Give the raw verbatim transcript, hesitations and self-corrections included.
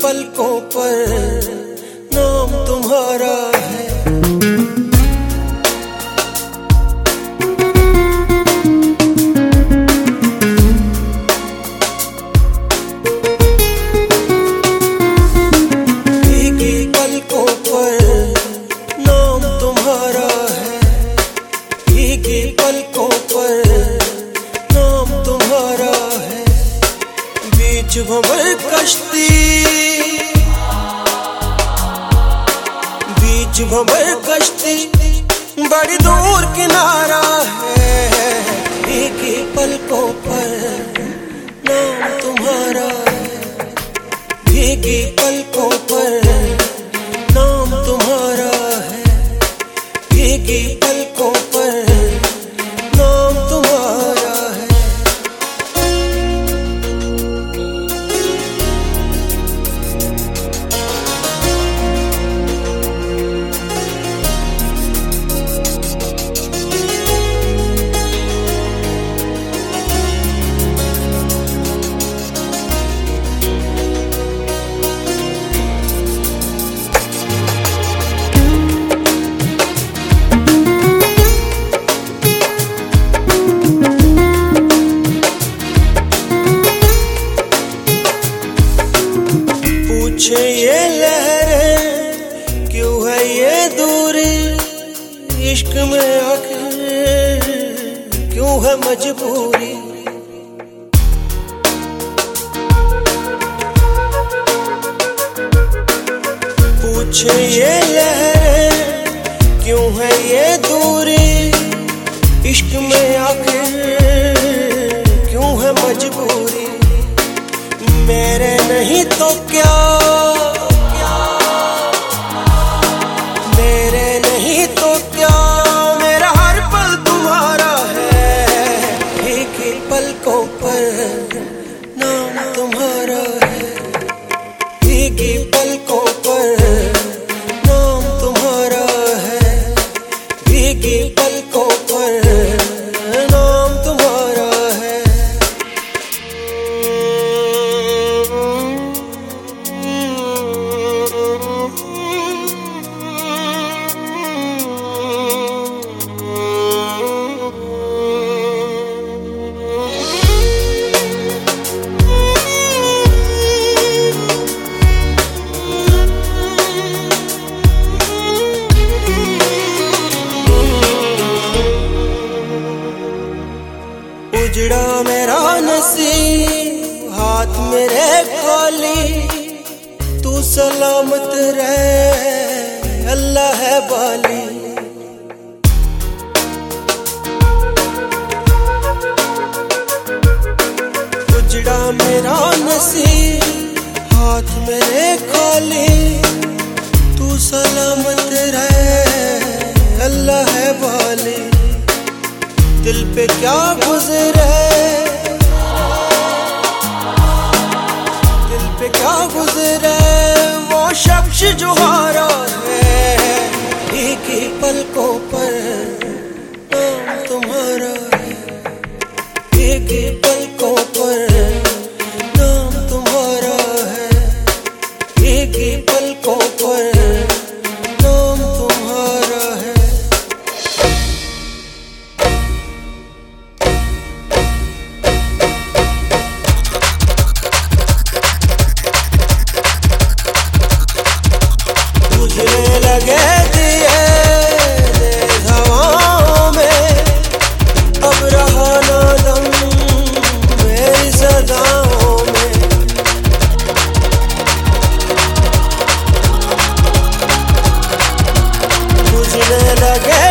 पलकों पर नाम तुम्हारा है। भीगी पलकों पर नाम तुम्हारा है, भीगी पलकों पर नाम तुम्हारा है। बीच भंवर कश्ती, बीच भंवर कश्ती बड़ी दूर किनारा है। भीगी पलकों पर नाम तुम्हारा है, भीगी पलकों पर नाम तुम्हारा है, भीगी पलकों पर नाम तुम्हारा है। पूछे ये लहरें क्यों है ये दूरी, इश्क में आखिर क्यों है मजबूरी। पूछे ये लहरें क्यों है ये दूरी, इश्क में आखिर क्यों है मजबूरी। मेरे नहीं तो क्या, मेरे नहीं तो क्या, मेरा हर पल तुम्हारा है। भीगी पलकों पर नाम तुम्हारा है, भीगी पलकों पर नाम तुम्हारा है, भीगी पलकों पर नाम तुम्हारा है। उजड़ा मेरा नसीब हाथ मेरे खाली, तू सलामत रहे अल्लाह है बाली। उजड़ा मेरा नसीब हाथ मेरे खाली, तू सलामत रहे अल्लाह है बाली। दिल पे क्या गुजरे, दिल पे क्या गुजरे वो शख्स जो हारा है। भीगी पलकों पर नाम तुम्हारा है, भीगी पलकों पर नाम तुम्हारा है, भीगी पलकों पर नाम तुम्हारा है। बुझने लगे दिए हवाओं में, अब रहा ना दम मेरी सदाओं में। बुझने लगे